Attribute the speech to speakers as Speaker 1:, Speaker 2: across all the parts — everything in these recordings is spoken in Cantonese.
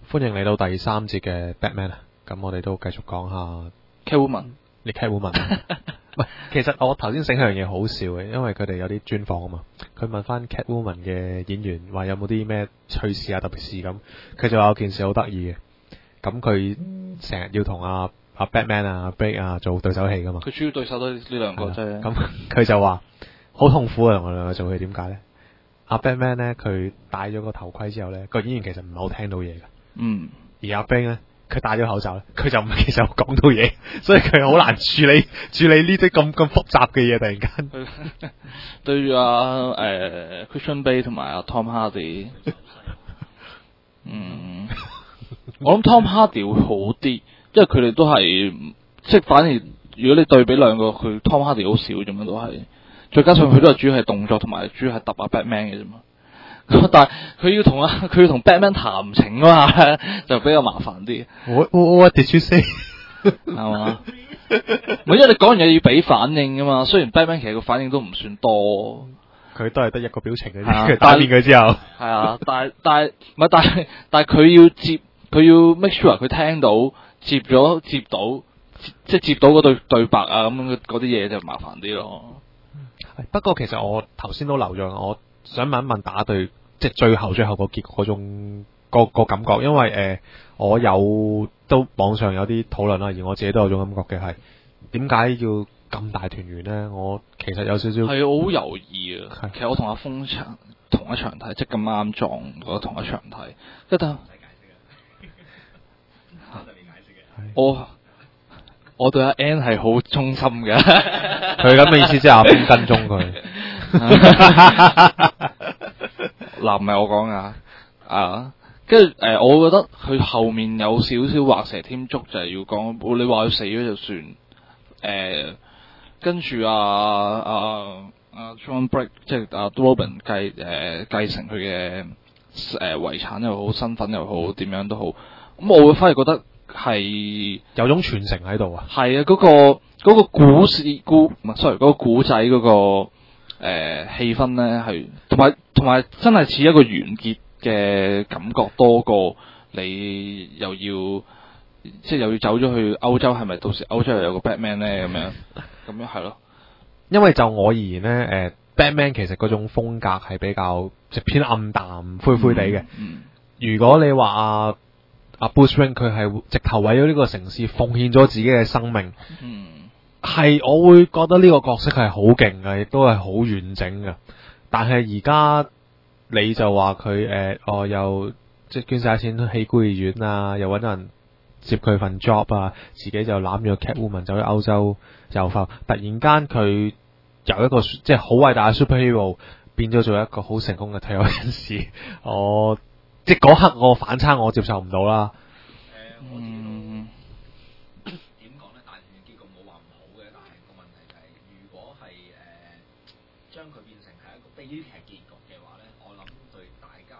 Speaker 1: 歡迎嚟到第三節嘅 Batman 啊！咁我哋都繼續講下
Speaker 2: Catwoman，
Speaker 1: 你 Catwoman 喂，其實我頭先醒起樣嘢好笑嘅，因為佢哋有啲專訪啊嘛，佢問翻 Catwoman 嘅演員話有冇啲咩趣事啊、特別事咁，佢就話有件事好得意嘅，咁佢成日要同阿 Batman 啊、Blake 啊做對手戲噶嘛，
Speaker 2: 佢主要對手都呢兩個啫。
Speaker 1: 咁佢就話好痛苦啊，同佢兩個做戲，點解咧？阿 Batman 咧，佢戴咗個頭盔之後咧，個演員其實唔係好聽到嘢嘅。
Speaker 2: 嗯。
Speaker 1: 而阿 Blake 咧，佢戴咗口罩咧，佢就唔係其實講到嘢，所以佢好難處理呢啲咁複雜嘅嘢。突然間
Speaker 2: 對住Christian Bale 同埋阿 Tom Hardy， 我諗 Tom Hardy 會好啲，因為佢哋都係即係反而如果你對比兩個，佢 Tom Hardy 好少啫嘛，都係。再加上佢都係主要係動作同埋主要係揼阿 Batman 嘅啫嘛，但係佢要同 Batman 談情啊嘛，就比較麻煩啲。
Speaker 1: What did you say？
Speaker 2: 係嘛？唔係因為你講完嘢要俾反應噶嘛，雖然 Batman 其實個反應都唔算多，
Speaker 1: 佢都係得一個表情嘅啫。佢打面佢之後，
Speaker 2: 係啊，但係佢要接，佢要 make sure 佢聽到接到，即係接到嗰對白啊咁樣嗰啲嘢就麻煩啲咯。
Speaker 1: 不過其實我頭先都留咗，我想問一問打對即係最後個結局嗰種個感覺，因為我有都網上有啲討論啦，而我自己都有種感覺嘅係點解要咁大團圓咧？我其實有少少
Speaker 2: 係我好猶豫啊。其實我同阿峰同一場睇，即係咁啱撞我同一場睇，一得我對阿 N 係好忠心嘅，
Speaker 1: 佢咁嘅意思即係阿峰跟蹤佢。
Speaker 2: 嗱，唔係我講噶，跟住我覺得佢後面有少少畫蛇添足，就係要講你話佢死咗就算，跟住John Blake 即係阿 Robin 繼承佢嘅遺產又好，身份又好，點樣都好，咁我會反而覺得係有
Speaker 1: 種傳承喺度啊。
Speaker 2: 係啊，嗰個嗰個古仔嗰個氣氛咧，係同埋真係似一個完結嘅感覺多過你又要走咗去歐洲，係咪到時歐洲又有個 Batman 咧咁樣係咯？因為就我而言咧，Batman 其實嗰種風格係比較即偏暗淡灰灰地嘅。如果你話阿 Bruce Wayne 佢係直頭為咗呢個城市奉獻咗自己嘅生命，係我會覺得呢個角色係好勁嘅，亦都係好完整嘅。但係而家你就話佢又即係捐晒錢起孤兒院啊，又搵人接佢份 job 啊，自己就攬咗 Catwoman 走去歐洲遊埠。突然間佢由一個即係好偉大嘅 superhero 變咗做一個好成功嘅退休人士，即係嗰刻我反差我接受唔到啦。
Speaker 3: 點講咧？大團圓結局冇話唔好嘅，但係個問題就係，如果係將佢變成係一個悲劇結局嘅話咧，我諗對大家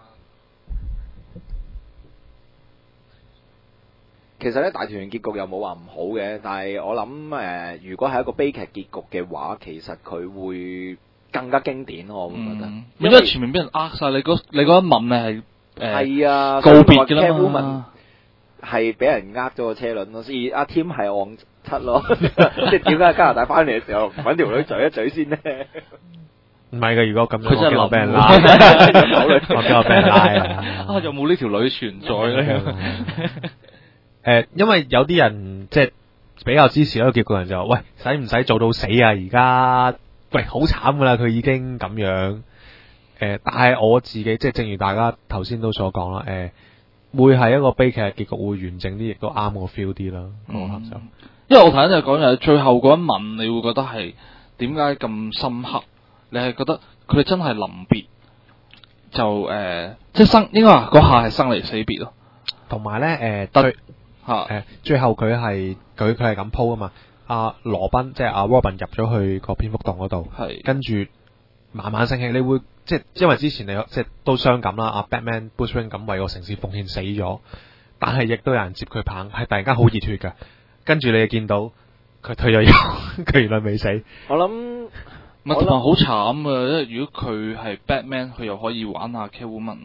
Speaker 3: 其實咧大團圓結局又冇話唔好嘅，但係我諗如果係一個悲劇結局嘅話，其實佢會更加經典，我會覺得。
Speaker 2: 因為前面俾人呃晒，你嗰一吻係。
Speaker 3: 係啊，
Speaker 2: 告別嘅啦嘛，
Speaker 3: 係俾人呃咗個車輪咯，所以阿 Tim 係戇七咯，即係點解加拿大翻嚟嘅時候唔揾條女嘴一嘴先咧？
Speaker 1: 唔係嘅，如果咁樣，
Speaker 2: 佢真係
Speaker 1: 我俾人拉，我驚我俾人拉啊！
Speaker 2: 有冇呢條女存在咧？
Speaker 1: 因為有啲人即係比較支持一個結局人就話：喂，使唔使做到死啊？而家喂好慘噶啦，佢已經咁樣。但係我自己即係正如大家頭先都所講啦，會係一個悲劇嘅結局會完整啲，亦都啱我 feel 啲啦。
Speaker 2: 因為我頭先就講就係最後嗰一吻，你會覺得係點解咁深刻？你係覺得佢哋真係臨別就即係應該話嗰下係生離死別咯。
Speaker 1: 同埋咧最後佢係咁鋪啊嘛。阿羅賓即係阿 Robin 入咗去個蝙蝠洞嗰度，跟住慢慢升起，你會即係因為之前你即係都傷感啦，阿 Batman Bruce Wayne 咁為個城市奉獻死咗，但係亦都有人接佢棒，係突然間好熱血㗎。跟住你就見到佢退咗休，佢原來未死。
Speaker 3: 我諗
Speaker 2: 唔係同埋好慘啊！因為如果佢係 Batman， 佢又可以玩下 Catwoman。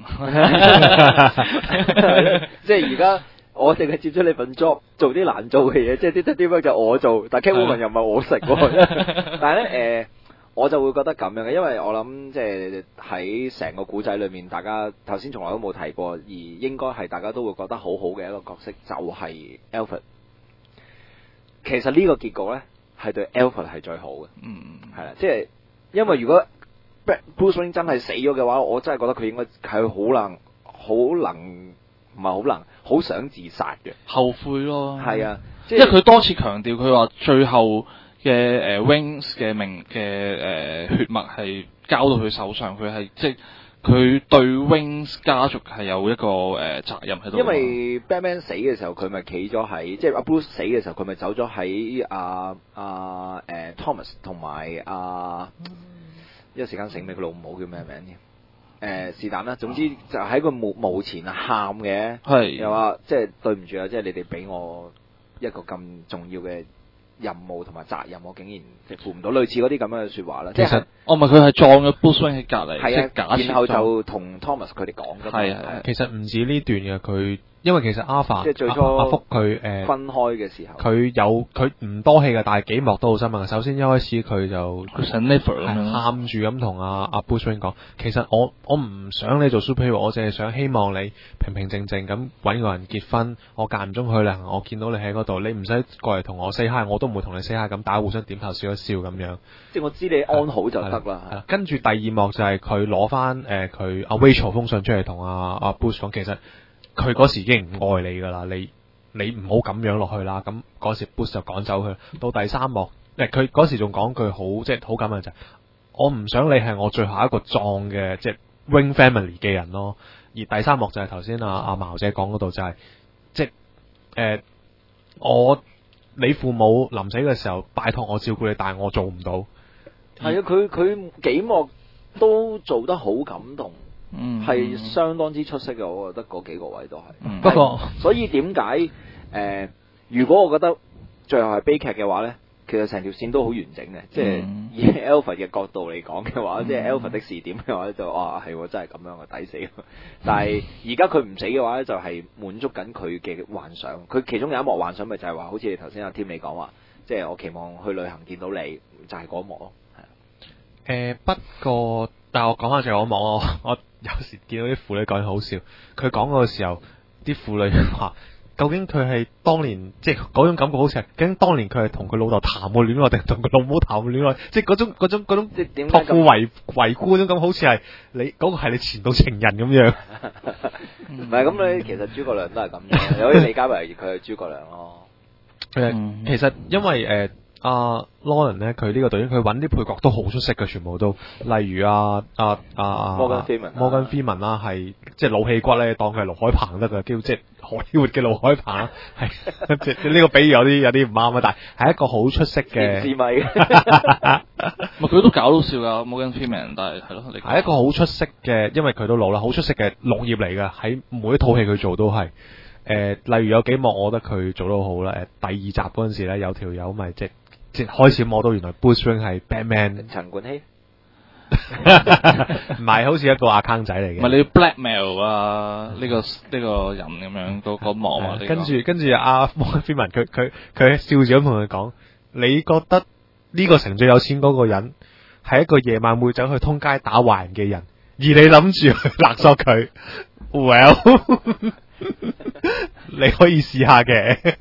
Speaker 4: 即係而家我淨係接咗你份 job， 做啲難做嘅嘢，即係啲 detective 就我做，但 Catwoman 又唔係我食喎。但係咧我就會覺得咁樣嘅，因為我諗即係喺成個古仔裏面，大家頭先從來都冇提過，而應該係大家都會覺得好好嘅一個角色，就係 Alfred。其實呢個結局咧，係對 Alfred 係最好嘅。係啦，即係因為如果 Bruce Wayne 真係死咗嘅話，我真係覺得佢應該係好想自殺嘅，
Speaker 2: 後悔咯。
Speaker 4: 係啊，
Speaker 2: 因為佢多次強調，佢話最後嘅Wings 嘅血脈係交到佢手上，佢係即係佢對 Wings 家族係有一個責任喺度。
Speaker 4: 因為 Batman 死嘅時候，佢咪企咗喺，即係阿 Bruce 死嘅時候，佢咪走咗喺Thomas 同埋一時間醒起佢老母叫咩名嘅？是但啦，總之就喺個墓前喊嘅，又話即係對唔住啊，即係你哋俾我一個咁重要嘅任務同埋責任，我竟然即係負唔到，類似嗰啲咁樣嘅説話啦。
Speaker 2: 其實唔係佢係撞咗 Bruce Wayne 喺隔離，
Speaker 4: 係啊，然後就同 Thomas 佢哋講㗎嘛。
Speaker 2: 係
Speaker 1: 其實唔止呢段嘅佢。因為其實 Alpha
Speaker 4: 即係最初
Speaker 1: 阿福佢
Speaker 4: 分開嘅時候，
Speaker 1: 佢唔多戲嘅，但係幾幕都好深刻。首先一開始佢就喊住咁同阿 Bruce Wayne 講，其實我唔想你做 superhero， 我淨係想希望你平平靜靜咁揾個人結婚。我間唔中去旅行，我見到你喺嗰度，你唔使過嚟同我 say hi， 我都唔會同你 say hi， 咁大家互相點頭笑一笑咁樣。
Speaker 4: 即係我知你安好就得啦。
Speaker 1: 跟住第二幕就係佢攞翻佢阿 Rachel 封信出嚟同阿 Bruce 講，其實佢嗰時已經唔愛你噶啦，你唔好咁樣落去啦。咁嗰時 Bruce 就趕走佢。到第三幕，佢嗰時仲講句好感人就係，我唔想你係我最後一個葬嘅即係 Wayne Family 嘅人咯。而第三幕就係頭先阿茅姐講嗰度就係，即係你父母臨死嘅時候拜託我照顧你，但係我做唔到。
Speaker 4: 係啊，佢幾幕都做得好感動。係相當之出色嘅，我覺得嗰幾個位都係。
Speaker 1: 不過，
Speaker 4: 所以點解如果我覺得最後係悲劇嘅話咧，其實成條線都好完整嘅。即係以 Alfred 嘅角度嚟講嘅話，即係 Alfred 的視點嘅話就係真係咁樣嘅抵死。但係而家佢唔死嘅話咧，就係滿足緊佢嘅幻想。佢其中有一幕幻想咪就係話，好似你頭先阿 Tim 你講話，即係我期望去旅行見到你，就係嗰一幕咯。
Speaker 1: 不過，但係我講翻就係我望我有時見到啲婦女講得好笑，佢講嗰個時候，啲婦女話：究竟佢係當年即係嗰種感覺，好似係究竟當年佢係同佢老豆談過戀愛，定同佢老母談過戀愛？即係嗰種
Speaker 4: 即係點
Speaker 1: 託付為觀嗰種咁，好似係你嗰個係你前度情人咁樣。
Speaker 4: 唔係咁，你其實諸葛亮都係咁樣，有啲理解為佢係諸葛亮咯。
Speaker 1: 其實因為Nolan 咧，佢呢個導演佢揾啲配角都好出色嘅，全部都，例如
Speaker 4: Morgan
Speaker 1: Freeman 啦，係即係老戲骨咧，當佢係盧海鵬得嘅，叫即係荷里活嘅盧海鵬啦，係即係呢個比喻有啲唔啱啊，但係一個好出色嘅，
Speaker 2: 佢都搞到笑噶 Morgan Freeman， 但係咯，
Speaker 1: 係一個好出色嘅，因為佢都老啦，好出色嘅綠葉嚟㗎，喺每一套戲佢做都係。例如有幾幕我覺得佢做得好好啦。第二集嗰陣時咧，有條友咪即係開始摸到原來 Bruce Wayne 係 Batman。
Speaker 4: 陳冠希
Speaker 1: 唔係，好似一個 account 仔嚟嘅。
Speaker 2: 唔係你要 blackmail 呢個人咁樣嗰幕啊。
Speaker 1: 跟住阿 Morgan Freeman 佢笑住咁同佢講：你覺得呢個城最有錢嗰個人係一個夜晚會走去通街打壞人嘅人，而你諗住去勒索佢 ？Well 你可以試下嘅，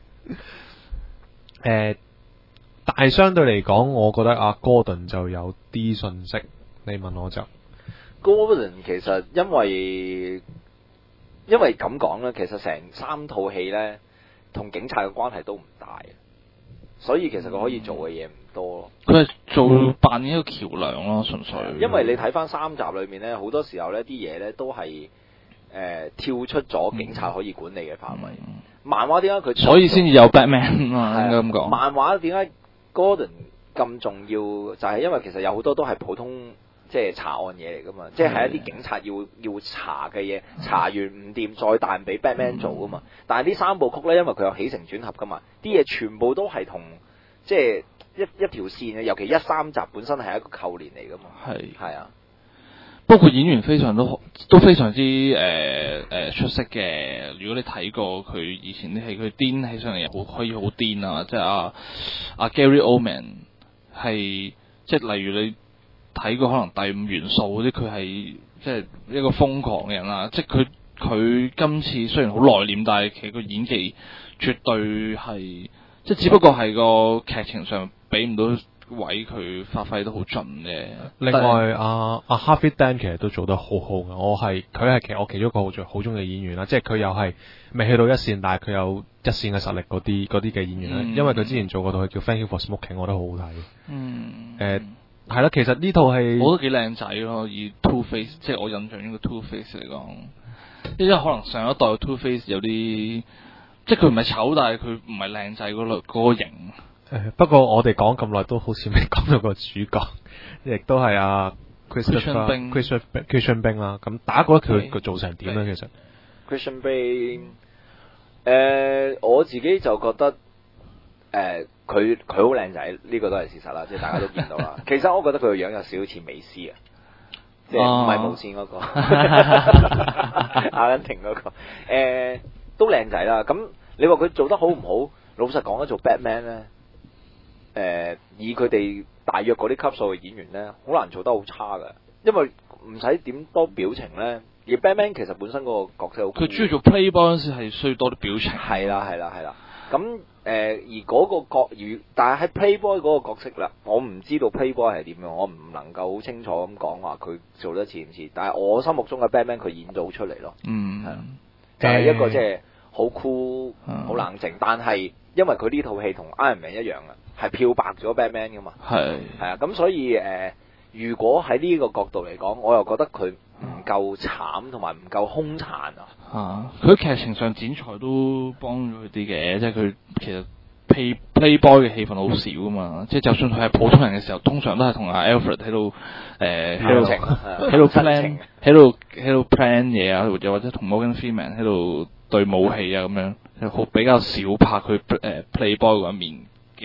Speaker 1: 但係相對嚟講，我覺得阿 Gordon 就有啲信息。你問我就
Speaker 4: Gordon 其實因為咁講咧，其實成三套戲咧同警察嘅關係都唔大，所以其實佢可以做嘅嘢唔多咯。
Speaker 2: 佢係扮演一個橋梁咯，純粹。
Speaker 4: 因為你睇翻三集裏面咧，好多時候咧啲嘢咧都係。跳出咗警察可以管理嘅範圍。漫畫點解佢
Speaker 2: 所以先至有 Batman 啊？應該咁講。
Speaker 4: 漫畫點解 Gordon 咁重要？就係因為其實有好多都係普通即係查案嘢嚟噶嘛，即係一啲警察要查嘅嘢，查完唔掂再彈俾 Batman 做噶嘛。但係呢三部曲咧，因為佢有起承轉合噶嘛，啲嘢全部都係同即係一條線嘅，尤其1、3集本身係一個扣連嚟噶嘛。係啊。
Speaker 2: 不過演員都非常之出色嘅。如果你睇過佢以前啲戲，佢癲起上嚟又可以好癲啊！即係阿 Gary Oldman 係即係例如你睇過可能第5元素嗰啲，佢係即係一個瘋狂嘅人啦。即係佢今次雖然好內斂，但係其實個演技絕對係即係只不過係個劇情上俾唔到位，佢發揮得好盡嘅。
Speaker 1: 另外阿 Harvey Dent 其實都做得好好嘅，佢係其實我其中一個好中意嘅演員啦，即係佢又係未去到一線，但係佢有一線嘅實力嗰啲嘅演員啦。因為佢之前做過套戲叫 Thank You for Smoking， 我覺得好好睇。係啦，其實呢套戲
Speaker 2: 我都幾靚仔咯，以 Two Face 即係我印象中嘅 Two Face 嚟講，因為可能上一代嘅 Two Face 有啲即係佢唔係醜，但係佢唔係靚仔嗰個型。
Speaker 1: 不過我哋講咁耐都好似未講到個主角，亦都係阿 Christian Bale 啦。咁大家覺得佢做成點咧？其實
Speaker 4: Christian Bale，我自己就覺得佢好靚仔，呢個都係事實啦，即係大家都見到啦。其實我覺得佢個樣有少少似美斯啊，即係唔係無線嗰個，阿根廷嗰個，都靚仔啦。咁你話佢做得好唔好？老實講咧，做 Batman 咧。以佢哋大約嗰啲級數嘅演員咧，好難做得好差㗎，因為唔使點多表情咧。而 Batman 其實本身嗰個角色好，
Speaker 2: 佢主要做 Playboy 嗰陣時係需要多啲表情。
Speaker 4: 係啦。咁而嗰個但係喺 Playboy 嗰個角色啦，我唔知道 Playboy 係點樣，我唔能夠好清楚咁講話佢做得似唔似。但係我心目中嘅 Batman 佢演到出嚟咯。係就係一個即係好酷、好冷靜，但係因為佢呢套戲同 Iron Man 一樣啊。係漂白咗 Batman 噶嘛？係啊，咁所以如果喺呢個角度嚟講，我又覺得佢唔夠慘同埋唔夠兇殘啊！
Speaker 2: 佢劇情上剪裁都幫咗佢啲嘅，即係佢其實 Playboy 嘅戲份好少噶嘛，即係就算佢係普通人嘅時候，通常都係同阿 Alfred 喺度plan 嘢啊，又或者同 Morgan Freeman 喺度對武器啊咁樣，好比較少拍佢Playboy 嗰一面。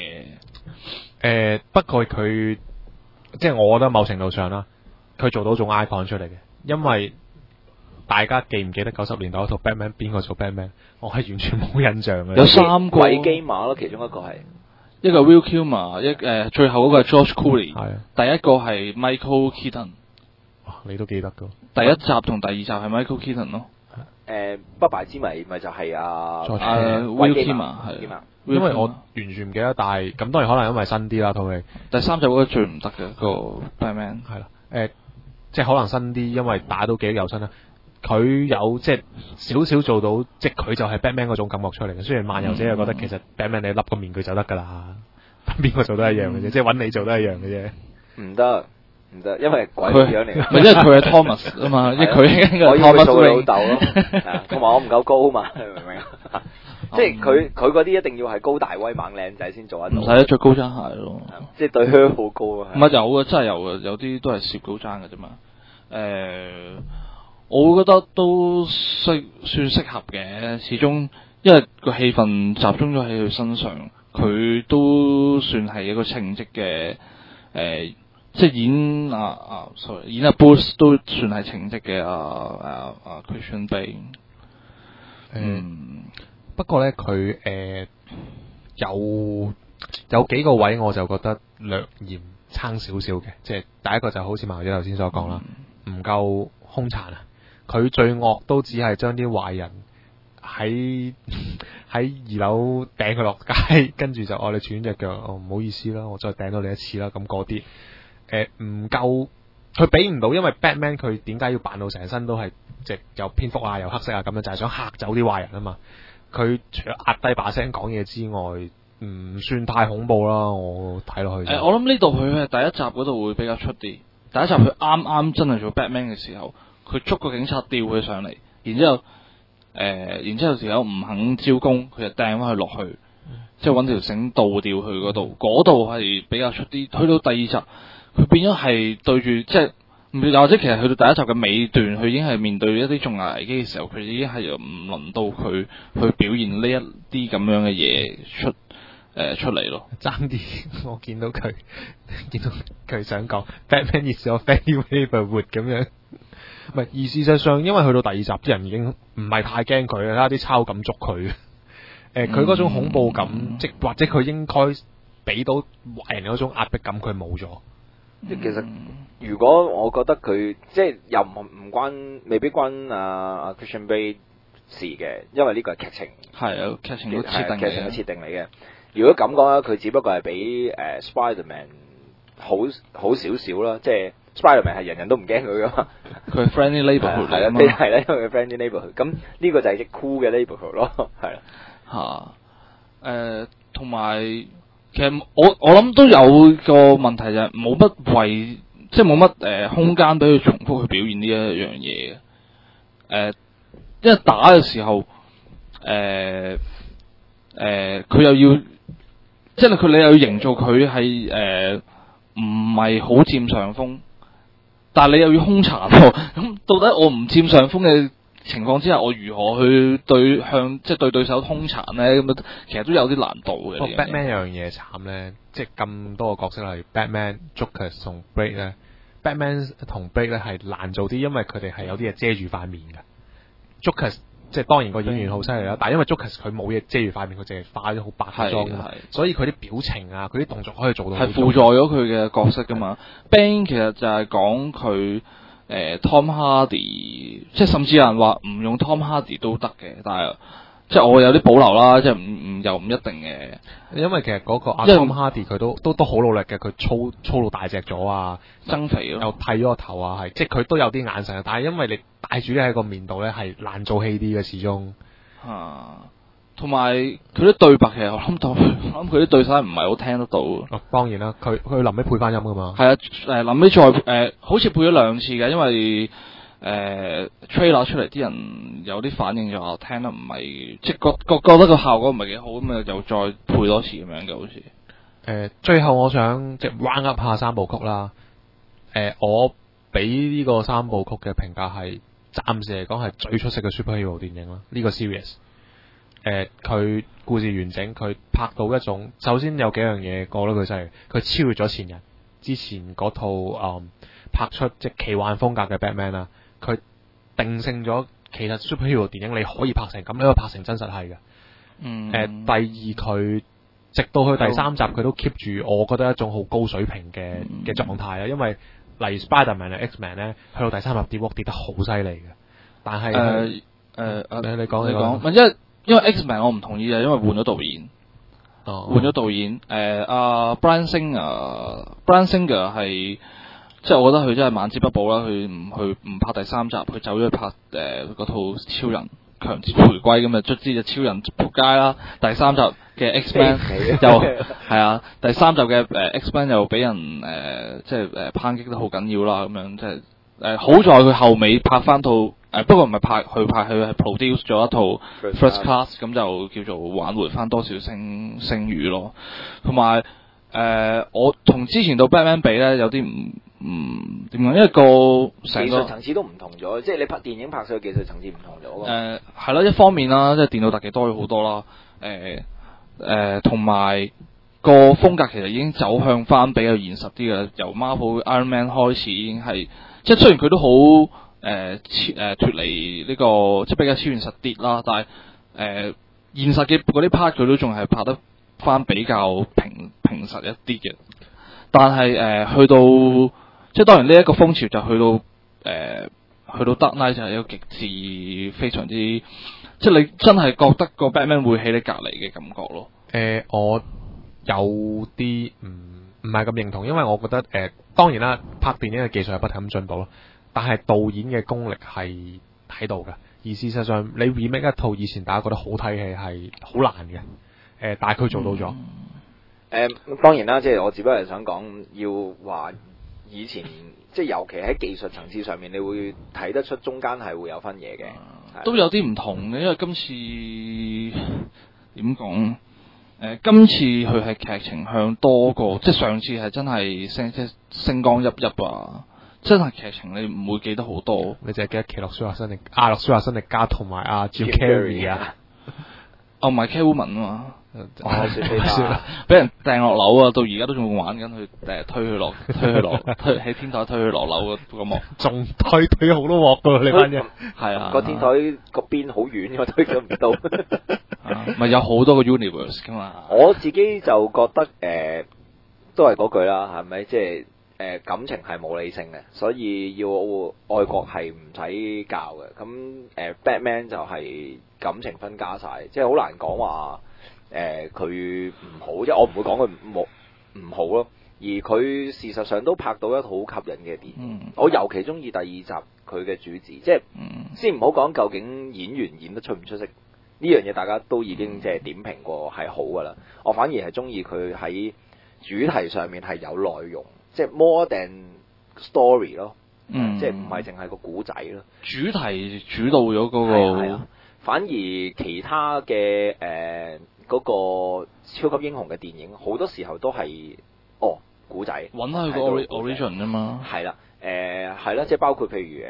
Speaker 1: 不過佢即係我覺得某程度上啦，佢做到種 icon 出嚟嘅，因為大家記唔記得90年代嗰套 Batman 邊個做 Batman？ 我係完全冇印象嘅。
Speaker 2: 有3個
Speaker 4: 鬼基馬咯，其中一個係
Speaker 2: 一個 Val Kilmer，最後嗰個係 George Clooney，第一個係 Michael Keaton。
Speaker 1: 你都記得㗎？
Speaker 2: 第一集同第2集係 Michael Keaton 咯。
Speaker 4: 不敗之謎咪就係
Speaker 2: Val Kilmer 係。
Speaker 1: 因為我完全唔記得，但係咁當然可能因為新啲啦套戲。
Speaker 2: 第3集嗰個最唔得嘅個 Batman
Speaker 1: 係啦，即係可能新啲，因為打到記憶猶新啦。佢有即係少少做到，即係佢就係 Batman 嗰種感覺出嚟嘅。雖然漫遊者又覺得其實 Batman 你笠個面具就得㗎啦，邊個做都一樣嘅啫，即係揾你做都一樣嘅啫。
Speaker 4: 唔得，因為鬼樣嚟。
Speaker 2: 咪因為佢係 Thomas 啊嘛，因為佢
Speaker 4: 我要做老豆咯，同埋我唔夠高嘛，你明唔明啊？即係佢嗰啲一定要係高大威猛靚仔先做得到，
Speaker 2: 唔使着高踭鞋咯。
Speaker 4: 即係對靴好高啊！
Speaker 2: 唔係有嘅，真係有嘅，有啲都係攝高踭嘅啫嘛。我覺得都算適合嘅，始終因為個氣氛集中咗喺佢身上，佢都算係一個稱職嘅即係演演阿 Bruce 都算係稱職嘅Christian Bale。
Speaker 1: 不過咧，佢有幾個位我就覺得略嫌差少少嘅，即係第一個就好似馬姐頭先所講啦，唔夠兇殘啊！佢最惡都只係將啲壞人喺2樓掟佢落街，跟住就你斷隻腳，唔好意思啦，我再掟到你一次啦，咁嗰啲唔夠，佢俾唔到，因為 Batman 佢點解要扮到成身都係即係有蝙蝠啊，有黑色啊咁樣，就係想嚇走啲壞人啊嘛。佢除咗壓低把聲講嘢之外，唔算太恐怖啦。我睇落去。
Speaker 2: 我諗呢度佢係第一集嗰度會比較出啲。第一集佢啱真係做 Batman 嘅時候，佢捉個警察吊佢上嚟，然之後時候唔肯招供，佢就掟翻佢落去，即係揾條繩倒吊佢嗰度。嗰度係比較出啲。去到第2集，佢變咗係對住即係。或者其實去到第一集嘅尾段，佢已經係面對一啲重大危機嘅時候，佢已經係唔輪到佢去表現呢一啲咁樣嘅嘢出， 出嚟咯。
Speaker 1: 爭啲，我見到佢想講 Batman is your friendly neighborhood 咁樣。唔係，而事實上，因為去到第二集，啲人已經唔係太驚佢啦，啲抄咁捉佢。佢嗰種恐怖感，即或者佢應該俾到壞人嗰種壓迫感，佢冇咗。
Speaker 4: 即其實，如果我覺得佢即係又唔關，未必關阿 Christian Bale 事嘅，因為呢個係劇情，
Speaker 2: 係啊，劇情嘅設
Speaker 4: 定嚟嘅。如果咁講咧，佢只不過係比Spider-Man 好少少啦，即係 Spider-Man 係人人都唔驚佢噶嘛。
Speaker 2: 佢 friendly neighborhood
Speaker 4: 係啦，係啦，因為佢 friendly neighborhood。咁呢個就係隻 cool 嘅 neighborhood 咯，係啦。
Speaker 2: 同埋。其實我諗都有個問題就係冇乜即係冇乜空間俾佢重複去表現呢一樣嘢嘅。因為打嘅時候，佢又要即係你又要營造佢係唔係好佔上風，但係你又要兇殘喎。咁到底我唔佔上風嘅情況之下，我如何去對對手兇殘咧？咁其實都有啲難度嘅。
Speaker 1: Batman 有樣嘢慘咧，即係咁多個角色例如 Batman、Joker 同 Blade 咧 ，Batman 同 Blade 咧係難做啲，因為佢哋係有啲嘢遮住塊面嘅。Joker 即係當然個演員好犀利啦，但係因為 Joker 佢冇嘢遮住塊面，佢淨係化咗好白嘅妝㗎嘛，所以佢啲表情啊，佢啲動作可以做到係
Speaker 2: 輔助咗佢嘅角色㗎嘛。Bane 其實就係講佢。Tom Hardy， 即係甚至有人話唔用 Tom Hardy 都得嘅，但係即係我有啲保留啦，即係又唔一定嘅。
Speaker 1: 因為其實嗰個Tom Hardy 佢都好努力嘅，佢粗到大隻咗啊，
Speaker 2: 增肥咯，
Speaker 1: 又剃咗個頭啊，係即係佢都有啲眼神，但係因為你戴住咧喺個面度咧係難做戲啲嘅始終。
Speaker 2: 同埋佢啲對白其實我諗佢啲對手唔係好聽得到。
Speaker 1: 當然啦，佢臨尾配翻音噶嘛。
Speaker 2: 係啊，臨尾再好似配咗2次嘅，因為trailer 出嚟啲人有啲反應就話聽得唔係，即係覺得個效果唔係幾好，咁啊又再配多次咁樣嘅好似。
Speaker 1: 最後我想即係 round up 下3部曲啦。我俾呢個3部曲嘅評價係暫時嚟講係最出色嘅 superhero 電影啦。呢個 series。佢故事完整，佢拍到一種，首先有幾樣嘢過得佢犀利，佢超越咗前人之前嗰套拍出即係奇幻風格嘅 Batman 啦，佢定性咗其實 superhero 電影你可以拍成咁，你可以拍成真實係嘅。第二佢直到去第3集佢都 keep 住，我覺得一種好高水平嘅狀態啦，因為例如 Spider-Man 啊 X-Man 咧，去到第3集跌得好犀利嘅，但係你講
Speaker 2: 因為 X-Men 我唔同意啊，因為換咗導演，換咗導演，Bryan Singer 係，即係我覺得佢真係晚節不保啦，佢唔拍第3集，佢走咗去拍嗰套超人強節回歸咁啊，卒之就超人仆街啦，第3集嘅 X-Men 又係啊，第3集嘅X-Men 又俾人即係抨擊得好緊要啦，咁樣即係好在佢後尾拍翻套。不過唔係拍，佢係 produce 咗一套 First Class， 咁就叫做挽回翻多少聲譽咯。同埋我同之前到 Batman 比咧，有啲唔點講，因為成個
Speaker 4: 技術層次都唔同咗，即係你拍電影拍攝嘅技術層次唔同咗。
Speaker 2: 係啦，一方面啦，即係電腦特技多咗好多啦。同埋個風格其實已經走向翻比較現實啲嘅，由 Marvel Iron Man 開始已經係，即係雖然佢都好。脫離呢個即係比較超現實啲啦，但係現實嘅嗰啲 part 佢都仲係拍得翻比較平實一啲嘅，但係去到即係當然呢一個風潮就去到 Dark Knight 就係一個極致非常之，即係你真係覺得個 Batman 會喺你隔離嘅感覺咯。
Speaker 1: 我有啲唔係咁認同，因為我覺得當然啦，拍電影嘅技術係不停咁進步咯。但係導演嘅功力係喺度嘅，而事實上你 remake 一套以前大家覺得好睇戲係好難嘅，但係佢做到咗。
Speaker 4: 當然啦，即係我只不過係想講，要話以前即係尤其喺技術層次上面，你會睇得出中間係會有分嘢嘅，
Speaker 2: 都有啲唔同嘅，因為今次點講？今次佢係劇情向多過，即係上次係真係星光熠熠啊！真係劇情你唔會記得好多，
Speaker 1: 你淨係記得奇洛舒華辛力加同埋阿 Jim Carrey 啊。
Speaker 2: 唔係 Catwoman 啊嘛。
Speaker 4: 算啦，
Speaker 2: 俾人掟落樓啊！到而家都仲玩緊，佢推佢落推喺天台推佢落樓個幕，
Speaker 1: 仲推好多鑊噶你班人。
Speaker 2: 係啊，
Speaker 4: 個天台個邊好遠，我推咗唔到。
Speaker 2: 咪有好多個 universe 噶嘛。
Speaker 4: 我自己就覺得都係嗰句啦，係咪？即係感情係冇理性嘅，所以要愛國係唔使教嘅。咁Batman 就係感情分家晒，即係好難講話。佢唔好，即係我唔會講佢唔好咯。而佢事實上都拍到一套好吸引嘅電影。我尤其中意第二集佢嘅主旨，即係先唔好講究竟演員演得出唔出色呢樣嘢，大家都已經即係點評過係好噶啦。我反而係中意佢喺主題上面係有內容，即係 more than story 咯，即係唔係淨係個古仔咯。
Speaker 2: 主題主導咗嗰個，
Speaker 4: 係啊，反而其他嘅嗰個超級英雄嘅電影，好多時候都係古仔
Speaker 2: 揾翻佢個 origin 啫嘛。
Speaker 4: 係啦，係啦，即係包括譬如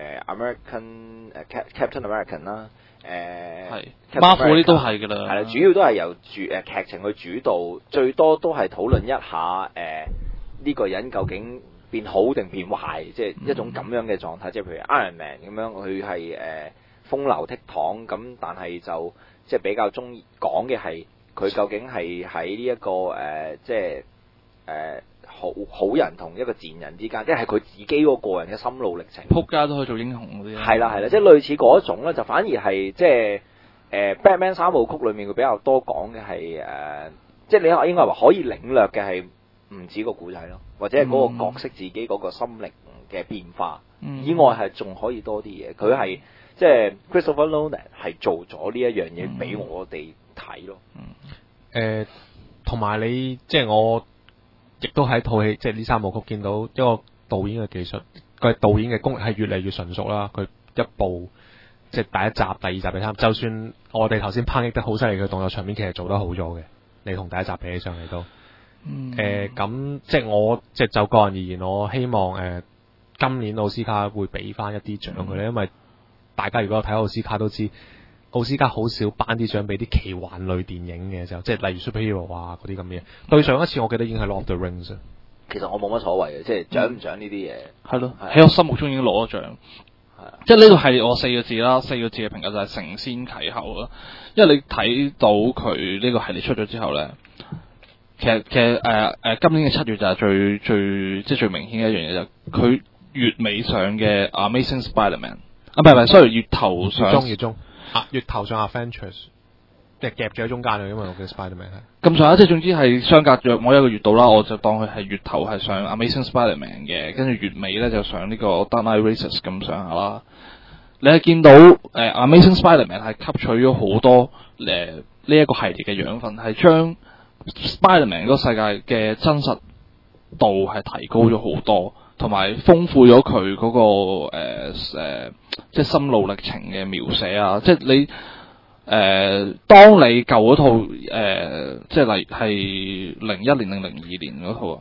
Speaker 4: Captain American 啦，
Speaker 2: 係 Marvel 啲都係㗎啦。
Speaker 4: 係啦，主要都係由劇情去主導，最多都係討論一下呢個人究竟變好定變壞，即係一種咁樣嘅狀態。即係譬如 Iron Man 咁樣，佢係風流倜儻咁，但係就即係比較中意講嘅係。佢究竟係喺呢一個即係好人同一個賤人之間，即係佢自己嗰個人嘅心路歷程。
Speaker 2: 仆街都可以做英雄嗰啲。係
Speaker 4: 啦，即係類似嗰一種咧，就反而係即係Batman 三部曲裏面佢比較多講嘅係即係你應該話可以領略嘅係唔止個故仔咯，或者係嗰個角色自己嗰個心靈嘅變化。以外係仲可以多啲嘢。佢係即係 Christopher Nolan 係做咗呢一樣嘢俾我哋睇咯。
Speaker 1: 同埋你即係我亦都喺套戲，即係呢三部曲見到一個導演嘅技術，佢導演嘅功力係越嚟越純熟啦。佢一部即係第一集、第二集、第三集，就算我哋頭先抨擊得好犀利嘅動作場面，其實做得好咗嘅。你同第一集比起上嚟都，咁即係我即係就個人而言，我希望今年奧斯卡會俾翻一啲獎佢咧，因為大家如果有睇奧斯卡都知。奧斯卡好少頒啲獎俾啲奇幻類電影嘅，就即係例如 superhero 啊嗰啲咁嘅嘢。對上一次我記得已經係 Lord of the Rings。其實
Speaker 4: 我冇乜所謂嘅，即係獎唔獎呢啲嘢。
Speaker 2: 係咯，喺我心目中已經攞咗獎。即係呢度係我四個字啦，四個字嘅評價就係承先啟後啦。因為你睇到佢呢個系列出咗之後咧，其實今年嘅7月就係最即係最明顯嘅一樣嘢，就佢月尾上嘅 Amazing Spider-Man 唔係 sorry 月頭上
Speaker 1: 月中。月頭上 Avengers 即係夾住喺中間嘅，因為我記得 Spider-Man 係
Speaker 2: 咁上下，即係總之係相隔約我一個月度啦，我就當佢係月頭係上 Amazing Spider-Man 嘅，跟住月尾咧就上呢個 Dark Knight Rises 咁上下啦。你係見到Amazing Spider-Man 係吸取咗好多呢一個系列嘅養分，係將 Spider-Man 嗰個世界嘅真實度係提高咗好多，同埋豐富咗佢嗰個即係心路歷程嘅描寫啊！即係你當你舊嗰套即係例如係01年定02年嗰套啊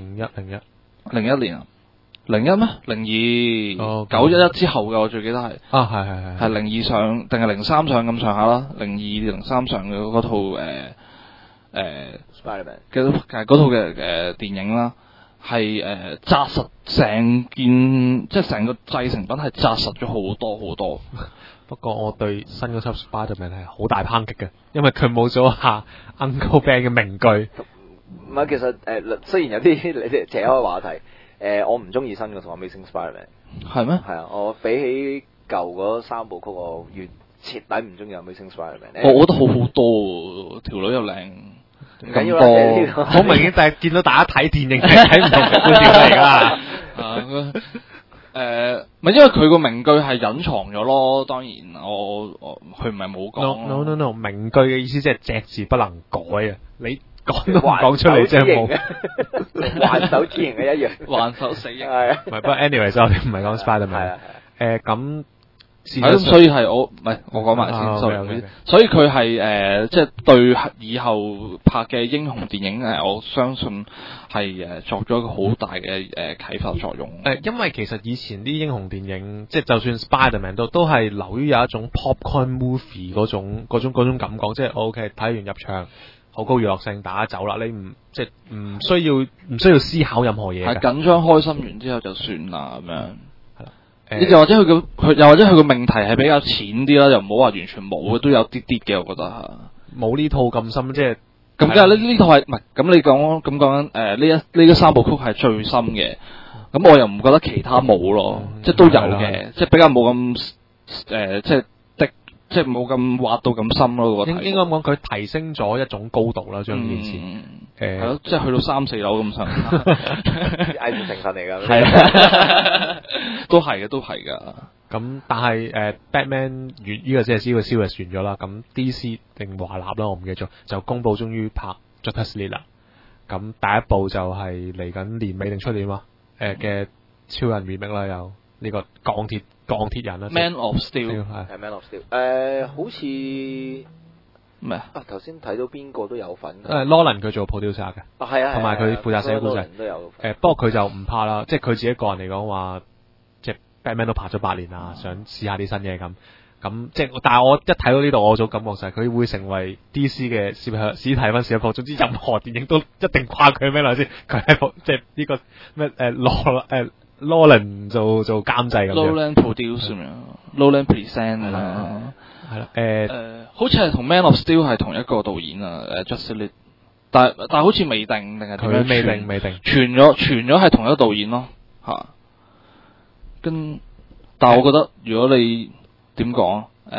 Speaker 2: ？01年啊？01咩？02 911之後嘅，我最記得係係02上定係03上咁上下啦，02 03上嘅嗰套
Speaker 4: Spider-Man
Speaker 2: 嘅嗰套嘅電影啦。係紮實成件，即係成個製成品係紮實咗好多好多。
Speaker 1: 不過我對新嗰輯 Spider-Man 係好大抨擊嘅，因為佢冇咗下 Uncle Ben 嘅名句。
Speaker 4: 唔係，其實雖然有啲你哋扯開話題，我唔中意新嗰套 Amazing Spider-Man。係咩？係啊，我比起舊嗰三部曲，我越徹底唔中意 Amazing Spider-Man。
Speaker 2: 我覺得好好多，條女又靚。
Speaker 4: 唔緊要啦，
Speaker 1: 好明顯就係見到大家睇電影係睇唔同嘅觀點嚟㗎啦。
Speaker 2: 唔係因為佢個名句係隱藏咗咯。當然佢唔係冇講。
Speaker 1: No， 名句嘅意思即係隻字不能改啊！你講都唔講出嚟，即係冇。
Speaker 4: 還手之型嘅一樣，
Speaker 2: 還手死型。
Speaker 4: 係。
Speaker 1: 唔係，不過 anyway， 我哋唔係講 Spider-Man。咁
Speaker 2: 係所以係我唔係我講埋先，sorry。所以佢係即係對以後拍嘅英雄電影我相信係作咗一個好大嘅啟發作用。
Speaker 1: 因為其實以前啲英雄電影，即係就算 Spiderman 都係流於有一種 popcorn movie 嗰種感覺，即係 OK 睇完入場。好高娛樂性，大家走啦！你即係唔需要思考任何嘢。係
Speaker 2: 緊張開心完之後就算啦咁樣。係啦，又或者佢個命題係比較淺啲啦，又唔好話完全冇嘅，都有啲啲嘅，我覺得嚇。
Speaker 1: 冇呢套咁深，即係
Speaker 2: 咁。即係呢套係唔係咁？你講咁講緊呢個三部曲係最深嘅。咁我又唔覺得其他冇咯，即係都有嘅，即係比較冇咁即係冇咁挖到咁深咯，我覺得。
Speaker 1: 應該咁講，佢提升咗一種高度啦，將以前
Speaker 2: 係咯，即係去到3、4樓咁上下，
Speaker 4: 藝術成分嚟㗎。
Speaker 2: 係啊，都係㗎。
Speaker 1: 咁但係Batman 完呢個即係呢個 series 完咗啦，咁 DC 定華納啦，我唔記得咗，就公佈終於拍 Justice League 啦。咁第一部就係嚟緊年尾定出年嘅超人 remake 啦，有呢個鋼鐵人啦
Speaker 2: ，Man of Steel
Speaker 4: 係 Man of Steel。好似
Speaker 2: 咩
Speaker 4: 啊？頭先睇到邊個都有份。
Speaker 1: Nolan 佢做 producer 嘅。
Speaker 4: 係啊。
Speaker 1: 同埋佢負責寫故仔。
Speaker 4: 都有。
Speaker 1: 不過佢就唔怕啦，即係佢自己個人嚟講話，即係 Batman 都拍咗8年啦，想試下啲新嘢咁。咁即係，但係我一睇到呢度，我種感覺就係佢會成為 DC 嘅史提芬史匹堡。總之任何電影都一定跨佢咩啦先，佢係即係呢個咩Nolan 做監製咁樣
Speaker 2: ，Nolan produce 咁樣 ，Nolan present 啦，
Speaker 1: 係啦，
Speaker 2: 好似係同 Man of Steel 係同一個導演啊，Justice League，但係好似未定定係點樣？
Speaker 1: 未定，
Speaker 2: 傳咗係同一個導演咯，嚇。但係我覺得如果你點講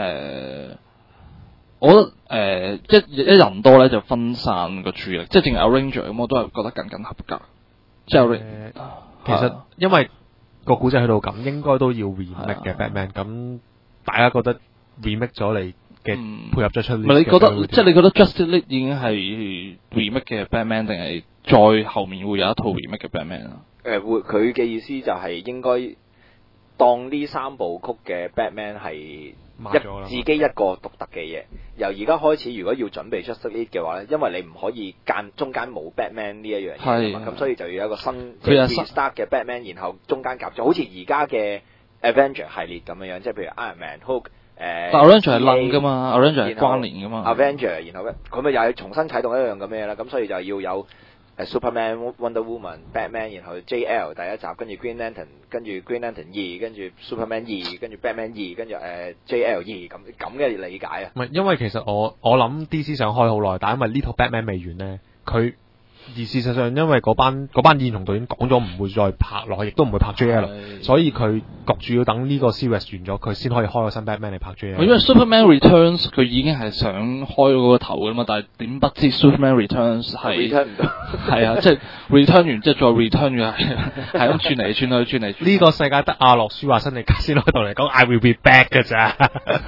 Speaker 2: 我覺得一人多咧就分散個注意力，即係淨係 Arranger 咁，我都係覺得僅合格，即係
Speaker 1: 其實因為個古仔去到咁，應該都要 remake 嘅 Batman。咁大家覺得 remake 咗嚟嘅配合咗出嚟，
Speaker 2: 唔係你覺得即係你覺得 Justice League 已經係 remake 嘅 Batman， 定係再後面會有一套 remake 嘅 Batman 啊？
Speaker 4: 佢嘅意思就係應該當呢3部曲嘅 Batman 係自己一個獨特嘅嘢。由而家開始，如果要準備 Justice League 嘅話咧，因為你唔可以中間冇 Batman 呢一樣嘢嘛，咁所以就要有一個新 restart 嘅 Batman， 然後中間夾咗，好似而家嘅 Avenger 系列咁樣，即係譬如 Iron Man、Hulk。
Speaker 2: 但 Avenger 係冧噶嘛 ，Avenger 係關聯噶嘛。
Speaker 4: Avenger， 然後佢咪又係重新啟動一樣咁嘅嘢啦，咁所以就要有Superman、Wonder Woman、Batman， 然後 JL 第一集，跟住 Green Lantern， 跟住 Green Lantern 2，跟住 Superman 2，跟住 Batman 2，跟住JL 2咁嘅理解啊。
Speaker 1: 唔係，因為其實我諗 DC 想開好耐，但係因為呢套 Batman 未完咧，而事實上因為嗰班現同導演講咗唔會再拍落去，亦都唔會拍 JL， 所以佢焗住要等呢個 series 完咗，佢先可以開個新 Batman 嚟拍 JL。
Speaker 2: 因為 Superman Returns 佢已經係想開嗰個頭噶嘛，但係點不知 Superman Returns 係
Speaker 4: return 唔到，
Speaker 2: 係啊，即係 return 完即係再 return 嘅係咁轉嚟轉去轉嚟。
Speaker 1: 呢個世界得阿諾舒華辛力加先開到嚟講 I will be back 㗎咋。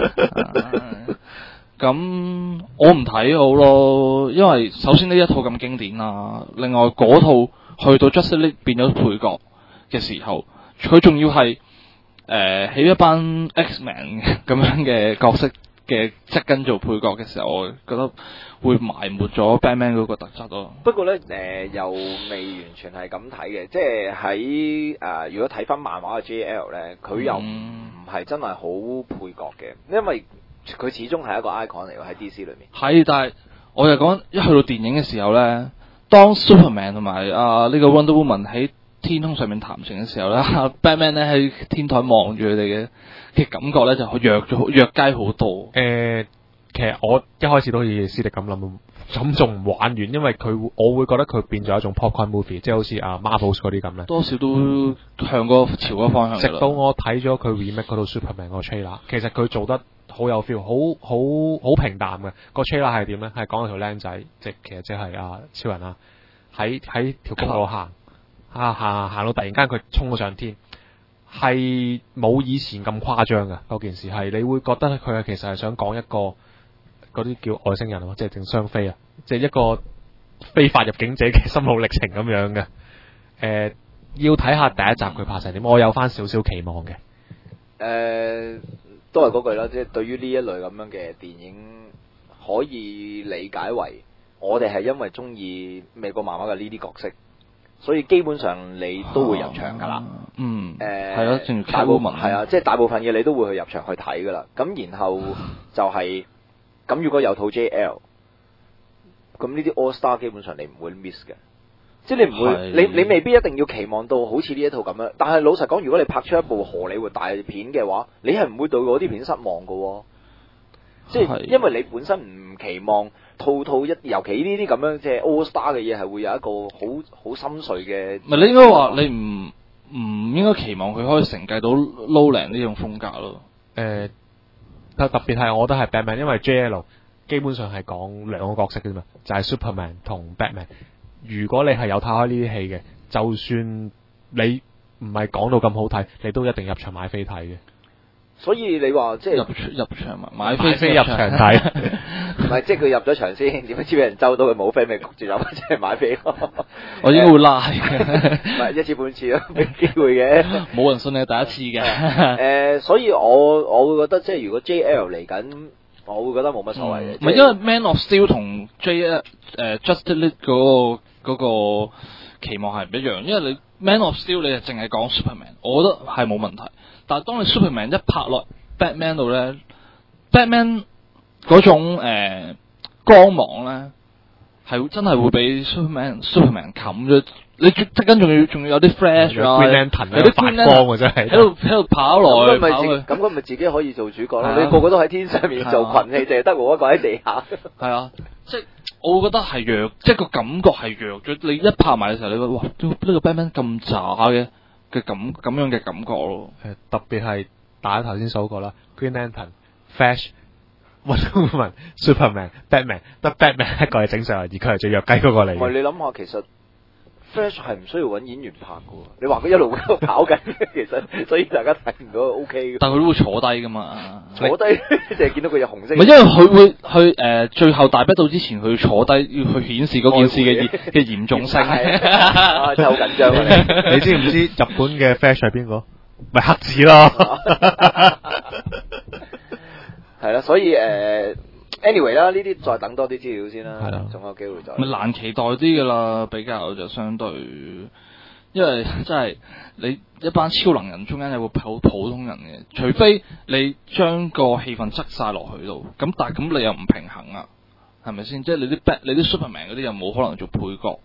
Speaker 2: 咁我唔睇好咯，因為首先呢一套咁經典啦，另外嗰套去到 Justice League 變咗配角嘅時候，佢仲要係起一班 X-Men 咁樣嘅角色嘅側跟做配角嘅時候，我覺得會埋沒咗 Batman 嗰個特質咯。
Speaker 4: 不過咧又未完全係咁睇嘅，即係喺如果睇翻漫畫嘅 JL 咧，佢又唔係真係好配角嘅，因為佢始終係一個 icon 嚟喎喺 DC 裏面。
Speaker 2: 係，但係我就講一去到電影嘅時候咧，當 Superman 同埋呢個 Wonder Woman 喺天空上面談情嘅時候咧，Batman 咧喺天台望住佢哋嘅感覺咧就弱雞好多。
Speaker 1: 其實我一開始都好似斯迪咁諗，咁仲唔玩完，因為我會覺得佢變咗一種 popcorn movie，即係好似Marvel 嗰啲咁咧，
Speaker 2: 多少都向朝嗰個方向。
Speaker 1: 直到我睇咗佢 remake 嗰套 Superman 個 trailer， 其實佢做得好有 feel， 好平淡嘅。個 trailer 係點咧？係講條僆仔，其實即係超人喺條公路行到突然間佢衝咗上天，係冇以前咁誇張嘅。嗰件事係你會覺得佢其實係想講一個嗰啲叫外星人啊，即係正雙飛啊，即係一個非法入境者嘅心路歷程咁樣嘅。要睇下第一集佢拍成點，我有翻少少期望嘅。
Speaker 4: 都係嗰句啦，即係對於呢一類咁樣嘅電影，可以理解為我哋係因為中意美國漫畫嘅呢啲角色，所以基本上你都會入場㗎啦。
Speaker 2: 係咯，正如
Speaker 4: 大部分係啊，即係大部分嘢你都會去入場去睇㗎啦。咁然後就係咁，如果有套 JL，咁呢啲 All Star 基本上你唔會 miss 嘅。即係你唔會，你未必一定要期望到好似呢一套咁樣。但係老實講，如果你拍出一部荷里活大片嘅話，你係唔會對嗰啲片失望㗎。即係因為你本身唔期望套尤其呢啲咁樣即係 All Star 嘅嘢係會有一個好深邃嘅。
Speaker 2: 唔係，你應該話你唔應該期望佢可以承繼到 Nolan 呢種風格咯。
Speaker 1: 特別係我覺得係 Batman， 因為 JL 基本上係講兩個角色嘅嘛，就係 Superman 同 Batman。如果你係有睇開呢啲戲嘅，就算你唔係講到咁好睇，你都一定入場買飛睇嘅。
Speaker 4: 所以你話即係
Speaker 2: 入場買飛
Speaker 1: 入場睇，
Speaker 4: 唔係即係佢入咗場先，點知俾人周到佢冇飛，咪焗住入即係買飛咯。
Speaker 2: 我應該會拉
Speaker 4: 唔係一次半次咯，冇機會嘅。
Speaker 2: 冇人信你係第一次嘅。
Speaker 4: 所以我會覺得即係如果 JL 嚟緊，我會覺得冇乜所謂嘅。
Speaker 2: 唔係因為 Man of Steel 同 Justice League 嗰個期望係唔一樣，因為你 Man of Steel 你係淨係講 Superman， 我覺得係冇問題。但係當你 Superman 一拍落 Batman 度咧 ，Batman 嗰種光芒咧係真係會俾 Superman 冚咗。你即跟仲要有啲 Flash 啊，有啲發光啊，真係喺度跑來跑去。
Speaker 4: 咁佢咪自己可以做主角咯？你個個都喺天上面做群戲，淨係得我一個喺地下。
Speaker 2: 係啊，即係我會覺得係弱，即係個感覺係弱咗。你一拍埋嘅時候，你覺得哇，呢個 Batman 咁渣嘅咁樣嘅感覺咯。
Speaker 1: 特別係大家頭先數過啦 ，Green Lantern、Flash、Wonder Woman、Superman、Batman， 得 Batman 一個係整上嚟，而佢係最弱雞嗰個嚟。
Speaker 4: 唔係你諗下，其實 Flash 係唔需要揾演員拍嘅。你話佢一路喺度跑緊，其實所以大家睇唔到 OK 嘅。
Speaker 2: 但係佢都會坐低噶嘛，
Speaker 4: 坐低淨係見到佢有紅色。
Speaker 2: 唔係因為佢會去最後大 battle 之前，佢坐低要去顯示嗰件事嘅嚴重性。
Speaker 4: 真係好緊張啊！
Speaker 1: 你知唔知日本嘅 Flash 係邊個？咪黑子咯。
Speaker 4: 係啦，所以anyway 啦，呢啲再等多啲資料先啦，係啦，仲有機會再。
Speaker 2: 咪難期待啲㗎啦，比較就相對，因為真係你一班超能人中間有個普通人嘅，除非你將個氣氛側晒落去度，咁但係咁你又唔平衡啊，係咪先？即係你啲 Superman 嗰啲又冇可能做配角，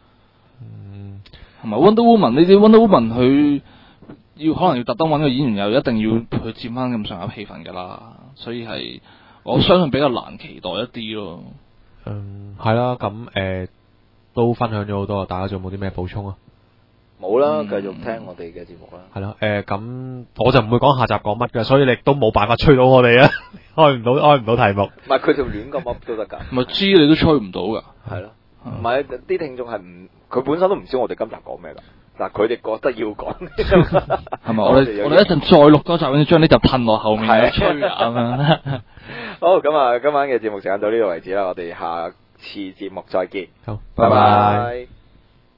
Speaker 2: 同埋 Wonder Woman 呢啲 Wonder Woman 佢可能要特登揾個演員，又一定要去佔翻咁上下氣氛㗎啦，所以係。我相信比較難期待一啲咯。
Speaker 1: 係啦，咁都分享咗好多，大家仲有冇啲咩補充啊？
Speaker 4: 冇啦，繼續聽我哋嘅節目啦。
Speaker 1: 係啦，咁我就唔會講下集講乜嘅，所以你都冇辦法吹到我哋啊，開唔到題目。
Speaker 4: 唔係佢條亂咁噏都得㗎。
Speaker 2: 咪知你都吹唔到㗎。
Speaker 4: 係咯，唔係啲聽眾係佢本身都唔知我哋今集講咩㗎。嗱，佢哋覺得要講，
Speaker 2: 係咪？我哋一陣再錄多集，跟住將呢集褪落後面吹咁樣。
Speaker 4: 好，咁啊，今晚嘅節目時間到呢度為止啦，我哋下次節目再見。
Speaker 1: 好，
Speaker 4: 拜拜。